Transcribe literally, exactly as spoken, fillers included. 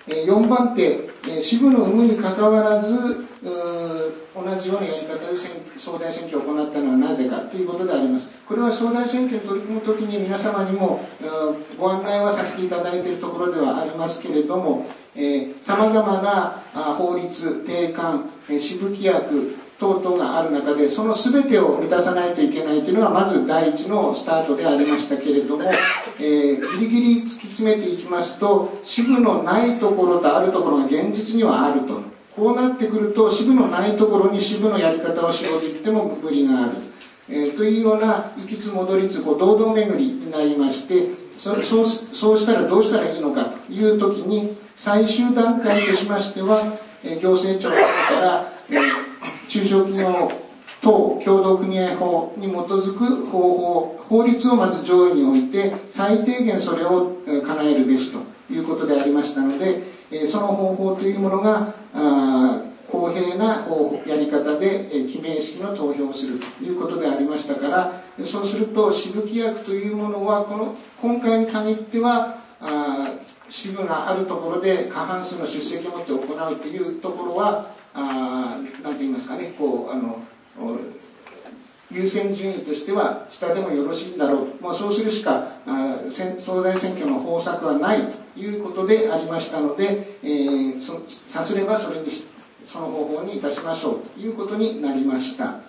よんばん手、支部の有無にかかわらず同じようなやり方で総大選挙を行ったのはなぜかということであります。これは総大選挙に取り組むときに皆様にもご案内はさせていただいているところではありますけれども、さまざまな法律、定款、支部規約等々がある中で、その全てを満たさないといけないというのがまず第一のスタートでありましたけれども、えー、ギリギリ突き詰めていきますと、支部のないところとあるところが現実にはあると。こうなってくると、支部のないところに支部のやり方をしようと言っても無理がある、えー、というような行きつ戻りつこう堂々巡りになりまして、そそうそうしたらどうしたらいいのかというときに、最終段階としましては、えー、行政庁から、えー中小企業等協同組合法に基づく方法、法律をまず上位に置いて、最低限それを叶えるべしということでありましたので、その方法というものが、公平なやり方で記名式の投票をするということでありましたから、そうすると支部規約というものは、この今回に限っては、支部があるところで過半数の出席を持って行うというところは、あなんて言いますかね、こうあの優先順位としては下でもよろしいんだろう、まあ、そうするしかあ総裁選挙の方策はないということでありましたので、えー、そさすればそれにその方法にいたしましょうということになりました。